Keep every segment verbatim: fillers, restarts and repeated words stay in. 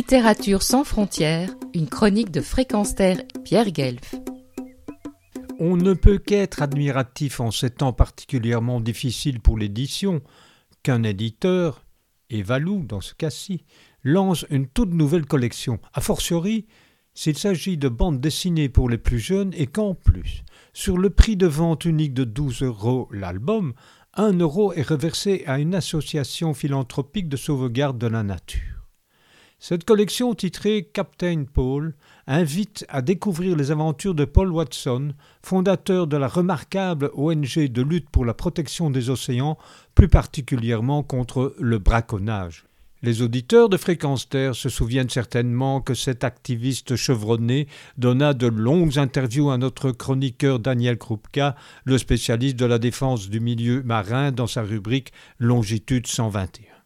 Littérature sans frontières, une chronique de Fréquence Terre, Pierre Guelf. On ne peut qu'être admiratif en ces temps particulièrement difficiles pour l'édition qu'un éditeur, et Valou dans ce cas-ci, lance une toute nouvelle collection, a fortiori s'il s'agit de bandes dessinées pour les plus jeunes et qu'en plus, sur le prix de vente unique de douze euros l'album, un euro est reversé à une association philanthropique de sauvegarde de la nature. Cette collection titrée Captain Paul invite à découvrir les aventures de Paul Watson, fondateur de la remarquable O N G de lutte pour la protection des océans, plus particulièrement contre le braconnage. Les auditeurs de Fréquence Terre se souviennent certainement que cet activiste chevronné donna de longues interviews à notre chroniqueur Daniel Krupka, le spécialiste de la défense du milieu marin dans sa rubrique Longitude cent vingt et un.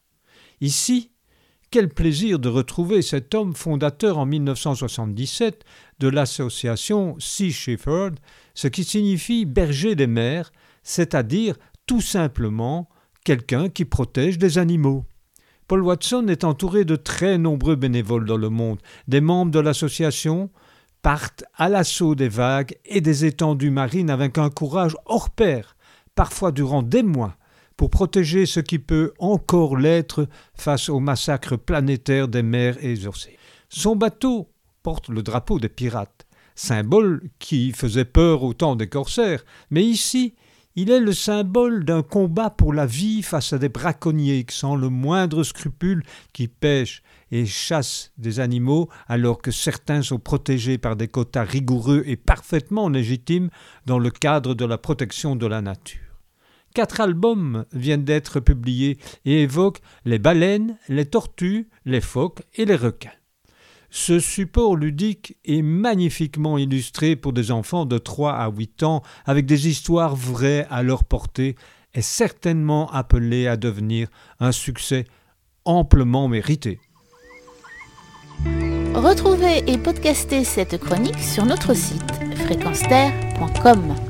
Ici, quel plaisir de retrouver cet homme fondateur en mille neuf cent soixante-dix-sept de l'association Sea Shepherd, ce qui signifie berger des mers, c'est-à-dire tout simplement quelqu'un qui protège des animaux. Paul Watson est entouré de très nombreux bénévoles dans le monde. Des membres de l'association partent à l'assaut des vagues et des étendues marines avec un courage hors pair, parfois durant des mois, pour protéger ce qui peut encore l'être face au massacre planétaire des mers et des océans. Son bateau porte le drapeau des pirates, symbole qui faisait peur au temps des corsaires, mais ici, il est le symbole d'un combat pour la vie face à des braconniers qui, sans le moindre scrupule, qui pêchent et chassent des animaux alors que certains sont protégés par des quotas rigoureux et parfaitement légitimes dans le cadre de la protection de la nature. Quatre albums viennent d'être publiés et évoquent les baleines, les tortues, les phoques et les requins. Ce support ludique est magnifiquement illustré pour des enfants de trois à huit ans avec des histoires vraies à leur portée est certainement appelé à devenir un succès amplement mérité. Retrouvez et podcastez cette chronique sur notre site fréquence terre point com.